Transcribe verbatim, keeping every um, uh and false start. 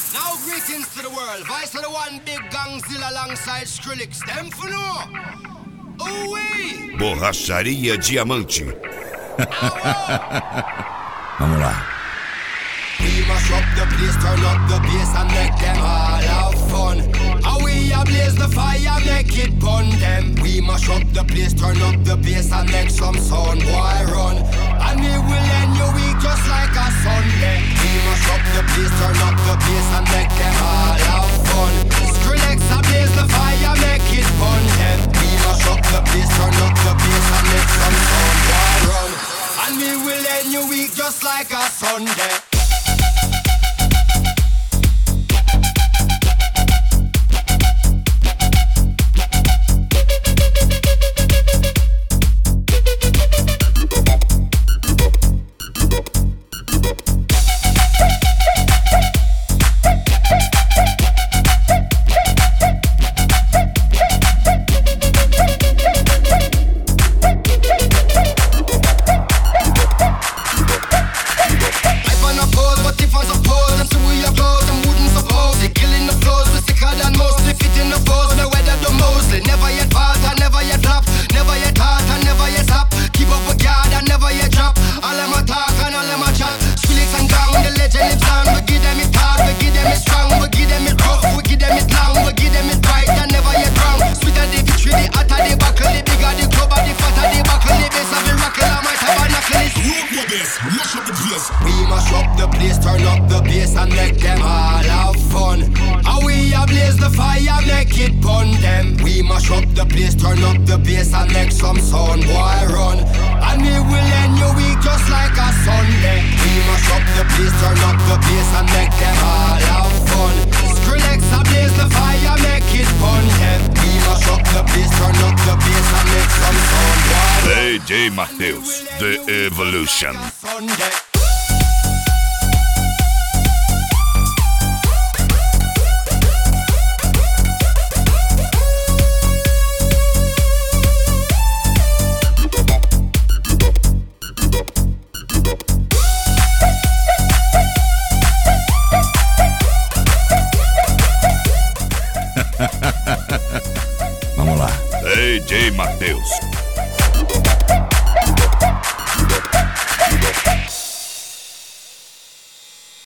Now greetings to the world. Vice of the one big gangzilla alongside Skrillex. Them for no. Ooh-wee. Borracharia Diamante. Vamos lá. We mash up the place, turn up the bass and make them all have fun. And we a blaze the fire, make it burn them. We mash up the place, turn up the bass and make some sound, boy run. And we will end your week just like a Sunday. We mash up the place, turn up the bass and make them all have fun. Skrillex a blaze the fire, make it burn them. We mash up the place, turn up the bass and make some sound, boy run. And we will end your week just like a Sunday. We mash up the place, turn up the bass and make them all have fun. And we a blaze the fire, make it burn them. We mash up the place, turn up the bass and make some sound, boy run. And we will end your week just like a Sunday. We mash up the place, turn up the bass and make them all have fun. Skrillex a blaze the fire, make it burn them. We mash up the place, turn up the bass and make some sound, boy run. D J Matheus, The Evolution. Vamos lá. D J Matheus,